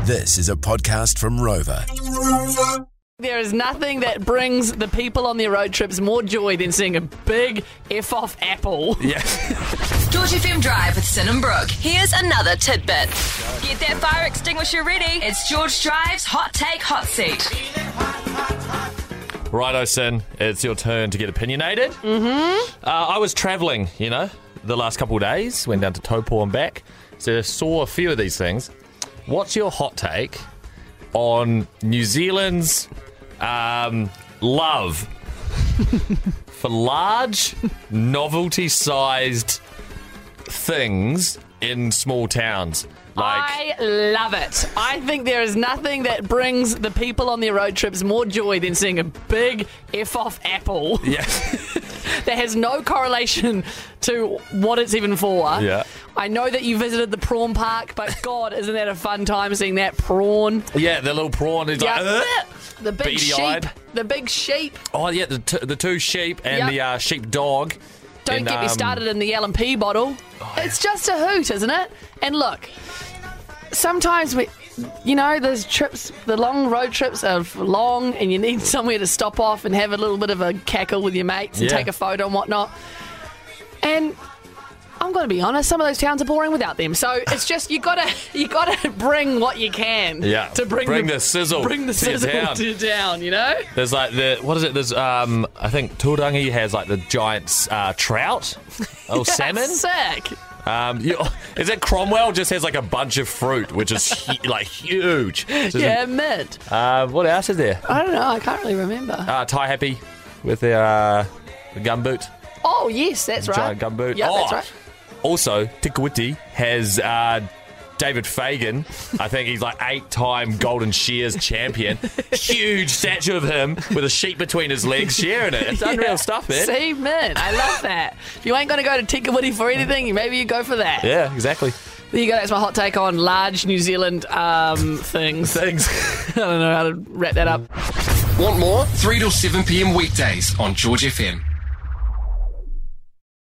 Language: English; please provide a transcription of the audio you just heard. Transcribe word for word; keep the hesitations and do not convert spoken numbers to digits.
This is a podcast from Rover. There is nothing that brings the people on their road trips more joy than seeing a big F-off apple. Yeah. George F M Drive with Sin and Brooke. Here's another tidbit. Get that fire extinguisher ready. It's George Drive's Hot Take Hot Seat. Righto, Sin. It's your turn to get opinionated. Mm-hmm. Uh, I was travelling, you know, the last couple of days. Went down to Taupo and back. So I saw a few of these things. What's your hot take on New Zealand's um, love for large, novelty-sized things in small towns? Like, I love it. I think there is nothing that brings the people on their road trips more joy than seeing a big F-off apple. yeah. That has no correlation to what it's even for. Yeah. I know that you visited the prawn park, but God, isn't that a fun time seeing that prawn? Yeah, the little prawn is Yeah. like... "Ugh." The big Beady-eyed. sheep. The big sheep. Oh, yeah, the, t- the two sheep and Yep. the uh, sheep dog. Don't And, get me um, started in the L and P bottle. Oh, yeah. It's just a hoot, isn't it? And look, sometimes we, you know, those trips, the long road trips are long, and you need somewhere to stop off and have a little bit of a cackle with your mates and Yeah. take a photo and whatnot. And I'm going to be honest, some of those towns are boring without them. So it's just you gotta you gotta bring what you can. Yeah. To bring, Bring the sizzle Bring the to your sizzle town. to your town. You know. There's like the, what is it? There's, um, I think Turangi has like the giant uh, trout. Oh, salmon. Sick. Um, you, is it Cromwell just has like a bunch of fruit, which is hu- like huge. So Yeah, mid. Uh, what else is there? I don't know. I can't really remember. Uh, Thai Happy with their uh, the gumboot. Oh yes, that's right. Giant gumboot. Yeah, oh, that's right. Also, Tikawiti has uh, David Fagan. I think he's like eight-time Golden Shears champion. Huge statue of him with a sheep between his legs sharing it. It's unreal Yeah. stuff, man. See, man, I love that. If you ain't going to go to Tikawiti for anything, maybe you go for that. Yeah, exactly. There you go. That's my hot take on large New Zealand um, things. Things. I don't know how to wrap that up. Want more? three till seven p.m. weekdays on George F M.